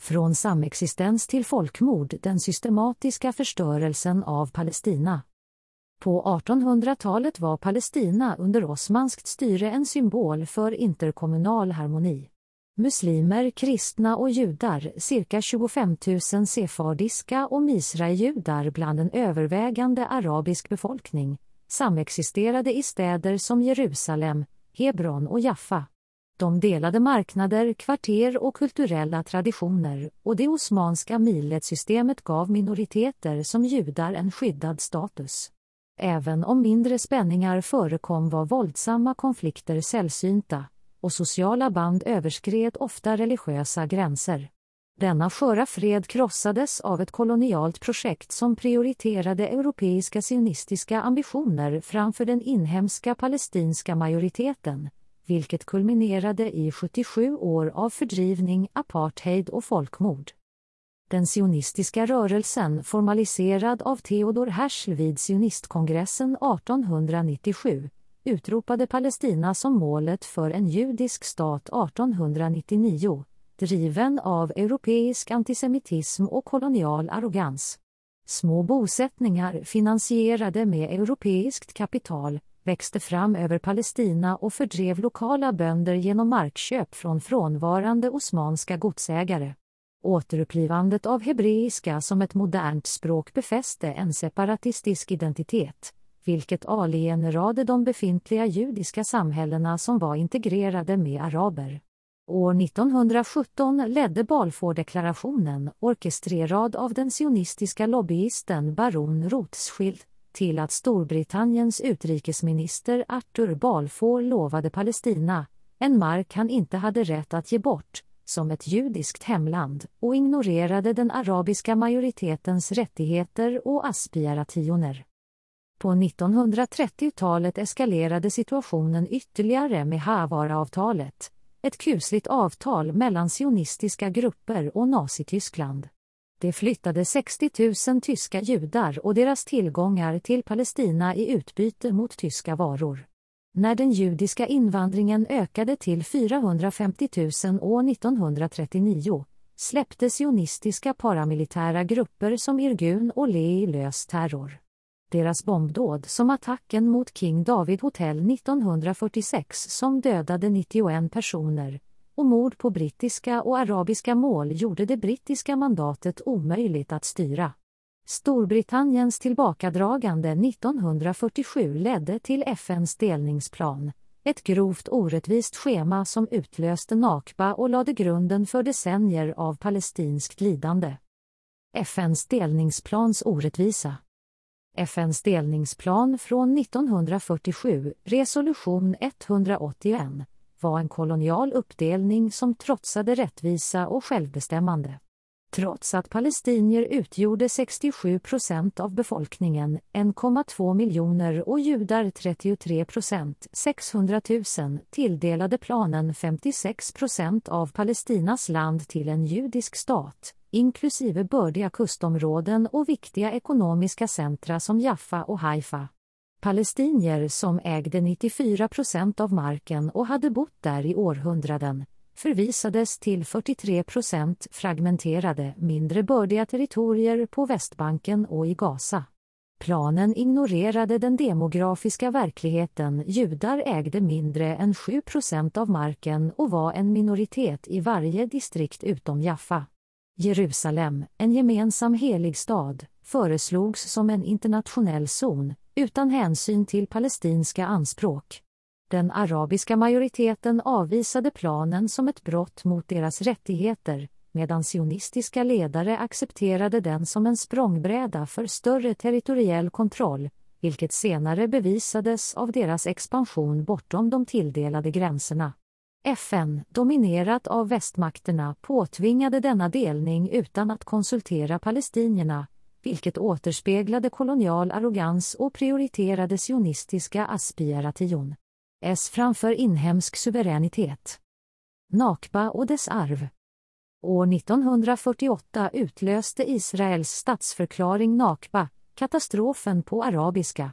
Från samexistens till folkmord, den systematiska förstörelsen av Palestina. På 1800-talet var Palestina under osmanskt styre en symbol för interkommunal harmoni. Muslimer, kristna och judar, cirka 25 000 sefardiska och misra-judar bland en övervägande arabisk befolkning, samexisterade i städer som Jerusalem, Hebron och Jaffa. De delade marknader, kvarter och kulturella traditioner, och det osmanska milletsystemet gav minoriteter som judar en skyddad status. Även om mindre spänningar förekom var våldsamma konflikter sällsynta, och sociala band överskred ofta religiösa gränser. Denna sköra fred krossades av ett kolonialt projekt som prioriterade europeiska sionistiska ambitioner framför den inhemska palestinska majoriteten, vilket kulminerade i 77 år av fördrivning, apartheid och folkmord. Den sionistiska rörelsen, formaliserad av Theodor Herzl vid sionistkongressen 1897, utropade Palestina som målet för en judisk stat 1899, driven av europeisk antisemitism och kolonial arrogans. Små bosättningar finansierade med europeiskt kapital växte fram över Palestina och fördrev lokala bönder genom markköp från frånvarande osmanska godsägare. Återupplivandet av hebreiska som ett modernt språk befäste en separatistisk identitet, vilket alienerade de befintliga judiska samhällena som var integrerade med araber. År 1917 ledde Balfourdeklarationen, orkestrerad av den sionistiska lobbyisten baron Rothschild, till att Storbritanniens utrikesminister Arthur Balfour lovade Palestina, en mark han inte hade rätt att ge bort, som ett judiskt hemland, och ignorerade den arabiska majoritetens rättigheter och aspirationer. På 1930-talet eskalerade situationen ytterligare med Havara-avtalet, ett kusligt avtal mellan sionistiska grupper och Nazityskland. Det flyttade 60 000 tyska judar och deras tillgångar till Palestina i utbyte mot tyska varor. När den judiska invandringen ökade till 450 000 år 1939, släppte sionistiska paramilitära grupper som Irgun och Lehi lös terror. Deras bombdåd, som attacken mot King David Hotel 1946 som dödade 91 personer, och mord på brittiska och arabiska mål gjorde det brittiska mandatet omöjligt att styra. Storbritanniens tillbakadragande 1947 ledde till FN:s delningsplan, ett grovt orättvist schema som utlöste Nakba och lade grunden för decennier av palestinskt lidande. FN:s delningsplans orättvisa. FN:s delningsplan från 1947, resolution 181, var en kolonial uppdelning som trotsade rättvisa och självbestämmande. Trots att palestinier utgjorde 67% av befolkningen, 1,2 miljoner, och judar 33%, 600 000, tilldelade planen 56% av Palestinas land till en judisk stat, inklusive bördiga kustområden och viktiga ekonomiska centra som Jaffa och Haifa. Palestinier som ägde 94% av marken och hade bott där i århundraden, förvisades till 43% fragmenterade, mindre bördiga territorier på Västbanken och i Gaza. Planen ignorerade den demografiska verkligheten. Judar ägde mindre än 7% av marken och var en minoritet i varje distrikt utom Jaffa. Jerusalem, en gemensam helig stad, föreslogs som en internationell zon, utan hänsyn till palestinska anspråk. Den arabiska majoriteten avvisade planen som ett brott mot deras rättigheter, medan sionistiska ledare accepterade den som en språngbräda för större territoriell kontroll, vilket senare bevisades av deras expansion bortom de tilldelade gränserna. FN, dominerat av västmakterna, påtvingade denna delning utan att konsultera palestinierna, vilket återspeglade kolonial arrogans och prioriterade sionistiska aspiration framför inhemsk suveränitet. Nakba och dess arv. År 1948 utlöste Israels statsförklaring Nakba, katastrofen på arabiska.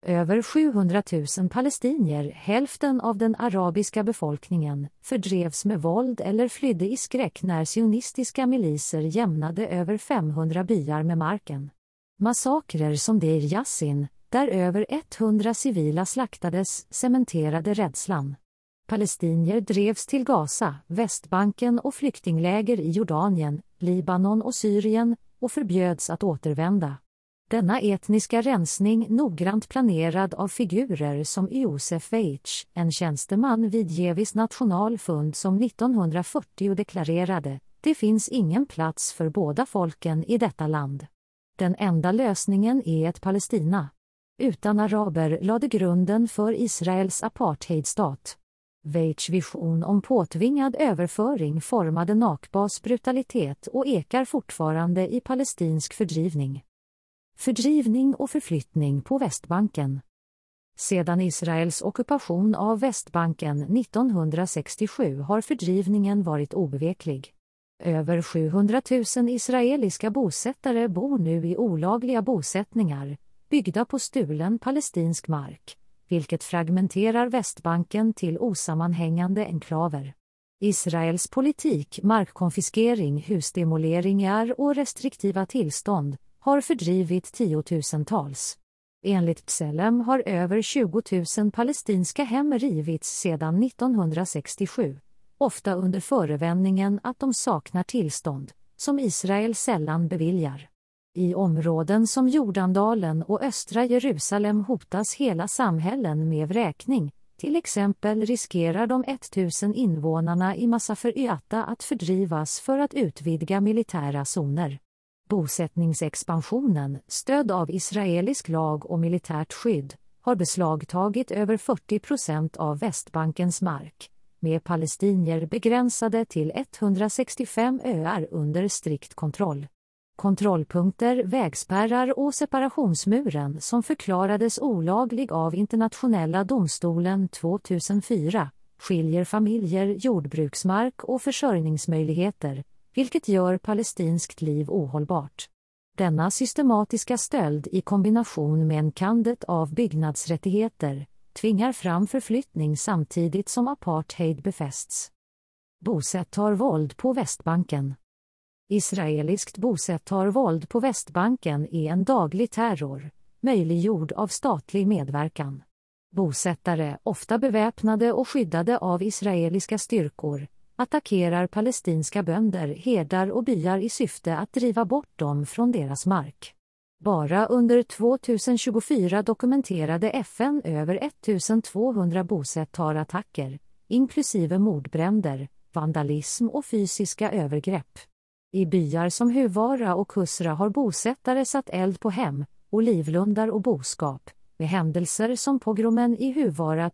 Över 700 000 palestinier, hälften av den arabiska befolkningen, fördrevs med våld eller flydde i skräck när sionistiska miliser jämnade över 500 byar med marken. Massakrer som Deir Yassin, där över 100 civila slaktades, cementerade rädslan. Palestinier drevs till Gaza, Västbanken och flyktingläger i Jordanien, Libanon och Syrien och förbjöds att återvända. Denna etniska rensning, noggrant planerad av figurer som Josef Weitsch, en tjänsteman vid Jevis nationalfond som 1940 deklarerade, det finns ingen plats för båda folken i detta land. Den enda lösningen är ett Palestina. Utan araber lade grunden för Israels apartheidstat. Weitschs vision om påtvingad överföring formade Nakbas brutalitet och ekar fortfarande i palestinsk fördrivning. Fördrivning och förflyttning på Västbanken. Sedan Israels ockupation av Västbanken 1967 har fördrivningen varit obeveklig. Över 700 000 israeliska bosättare bor nu i olagliga bosättningar, byggda på stulen palestinsk mark, vilket fragmenterar Västbanken till osammanhängande enklaver. Israels politik, markkonfiskering, husdemoleringar och restriktiva tillstånd har fördrivit tiotusentals. Enligt B'Tselem har över 20 000 palestinska hem rivits sedan 1967, ofta under förevändningen att de saknar tillstånd, som Israel sällan beviljar. I områden som Jordandalen och östra Jerusalem hotas hela samhällen med vräkning. Till exempel riskerar de 1000 invånarna i Masafer Yatta att fördrivas för att utvidga militära zoner. Bosättningsexpansionen, stödd av israelisk lag och militärt skydd, har beslagtagit över 40% av Västbankens mark, med palestinier begränsade till 165 öar under strikt kontroll. Kontrollpunkter, vägspärrar och separationsmuren som förklarades olaglig av Internationella domstolen 2004 skiljer familjer, jordbruksmark och försörjningsmöjligheter, vilket gör palestinskt liv ohållbart. Denna systematiska stöld i kombination med enkandet av byggnadsrättigheter tvingar fram förflyttning samtidigt som apartheid befästs. Bosättarvåld på Västbanken. Israeliskt bosättarvåld på Västbanken är en daglig terror, möjliggjord av statlig medverkan. Bosättare, ofta beväpnade och skyddade av israeliska styrkor, attackerar palestinska bönder, herdar och byar i syfte att driva bort dem från deras mark. Bara under 2024 dokumenterade FN över 1200 bosättarattacker, inklusive mordbränder, vandalism och fysiska övergrepp. I byar som Huvara och Kusra har bosättare satt eld på hem, olivlundar och boskap, med händelser som pogromen i Huvara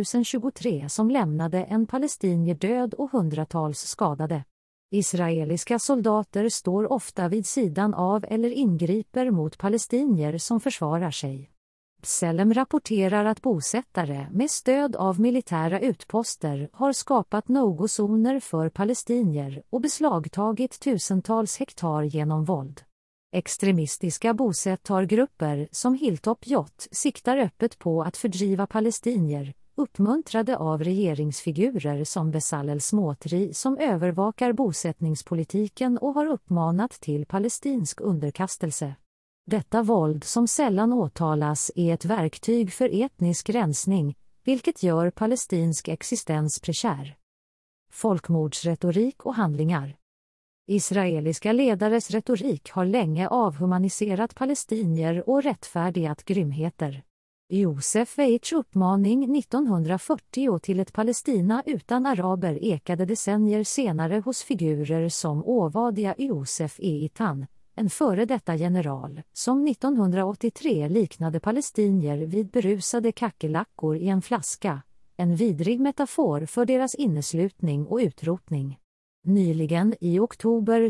2023 som lämnade en palestinier död och hundratals skadade. Israeliska soldater står ofta vid sidan av eller ingriper mot palestinier som försvarar sig. B'Tselem rapporterar att bosättare med stöd av militära utposter har skapat no-go-zoner för palestinier och beslagtagit tusentals hektar genom våld. Extremistiska bosättargrupper som Hilltop Jott siktar öppet på att fördriva palestinier, uppmuntrade av regeringsfigurer som Bezalel Smotrich som övervakar bosättningspolitiken och har uppmanat till palestinsk underkastelse. Detta våld som sällan åtalas är ett verktyg för etnisk rensning, vilket gör palestinsk existens prekär. Folkmordsretorik och handlingar. Israeliska ledares retorik har länge avhumaniserat palestinier och rättfärdigat grymheter. Josef Weitschs uppmaning 1940 till ett Palestina utan araber ekade decennier senare hos figurer som Ovadia Josef Eitan, en före detta general, som 1983 liknade palestinier vid berusade kackerlackor i en flaska, en vidrig metafor för deras inneslutning och utrotning. Nyligen i oktober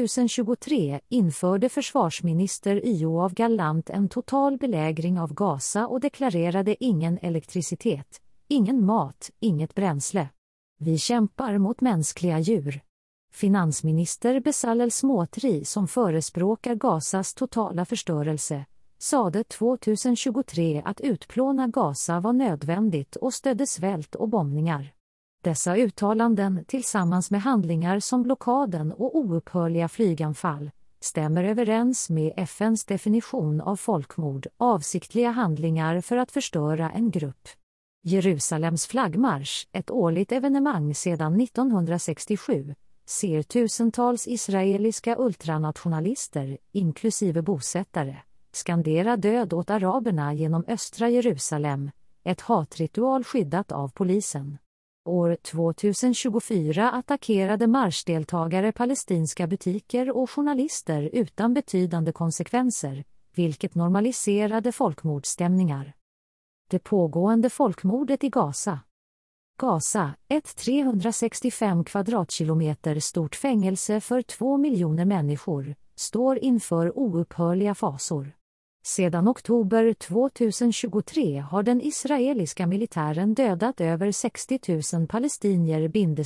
2023 införde försvarsminister Yoav Gallant en total belägring av Gaza och deklarerade ingen elektricitet, ingen mat, inget bränsle. Vi kämpar mot mänskliga djur. Finansminister Bezalel Smotrich som förespråkar Gazas totala förstörelse, sade 2023 att utplåna Gaza var nödvändigt och stödde svält och bombningar. Dessa uttalanden, tillsammans med handlingar som blockaden och oupphörliga flyganfall, stämmer överens med FN:s definition av folkmord, avsiktliga handlingar för att förstöra en grupp. Jerusalems flaggmarsch, ett årligt evenemang sedan 1967, ser tusentals israeliska ultranationalister, inklusive bosättare, skandera död åt araberna genom östra Jerusalem, ett hatritual skyddat av polisen. År 2024 attackerade marschdeltagare palestinska butiker och journalister utan betydande konsekvenser, vilket normaliserade folkmordsstämningar. Det pågående folkmordet i Gaza. Gaza, ett 365 kvadratkilometer stort fängelse för 2 miljoner människor, står inför oupphörliga fasor. Sedan oktober 2023 har den israeliska militären dödat över 60 000 palestinier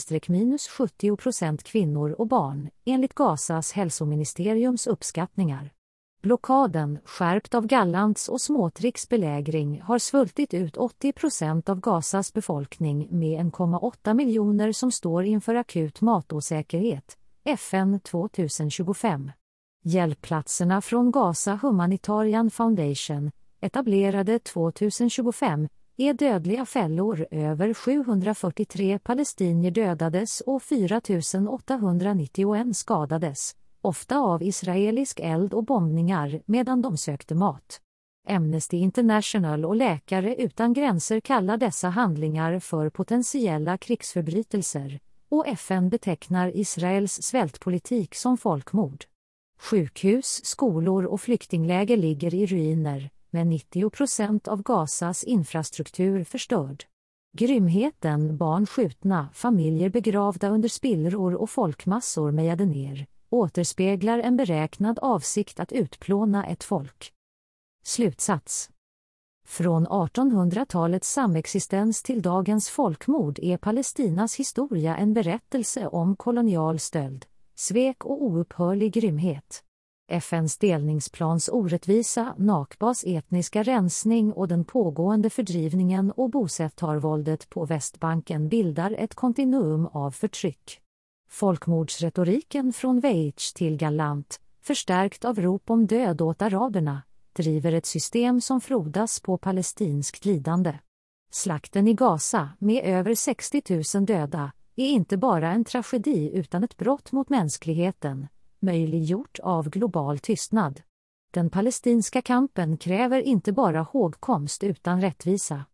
-70% kvinnor och barn, enligt Gazas hälsoministeriums uppskattningar. Blockaden, skärpt av Gallants och Smotricks belägring, har svultit ut 80% av Gazas befolkning med 1,8 miljoner som står inför akut matosäkerhet, FN 2025. Hjälpplatserna från Gaza Humanitarian Foundation, etablerade 2025, är dödliga fällor. Över 743 palestinier dödades och 4 891 skadades, ofta av israelisk eld och bombningar medan de sökte mat. Amnesty International och Läkare utan gränser kallar dessa handlingar för potentiella krigsförbrytelser, och FN betecknar Israels svältpolitik som folkmord. Sjukhus, skolor och flyktingläger ligger i ruiner, med 90% av Gazas infrastruktur förstörd. Grymheten, barn skjutna, familjer begravda under spillror och folkmassor mejade ner, återspeglar en beräknad avsikt att utplåna ett folk. Slutsats. Från 1800-talets samexistens till dagens folkmord är Palestinas historia en berättelse om kolonial stöld, svek och oupphörlig grymhet. FN:s delningsplans orättvisa, Nakbas etniska rensning och den pågående fördrivningen och bosättarvåldet på Västbanken bildar ett kontinuum av förtryck. Folkmordsretoriken från Weich till Gallant, förstärkt av rop om död åt araberna, driver ett system som frodas på palestinskt lidande. Slakten i Gaza, med över 60 000 döda, är inte bara en tragedi utan ett brott mot mänskligheten, möjliggjort av global tystnad. Den palestinska kampen kräver inte bara hågkomst utan rättvisa.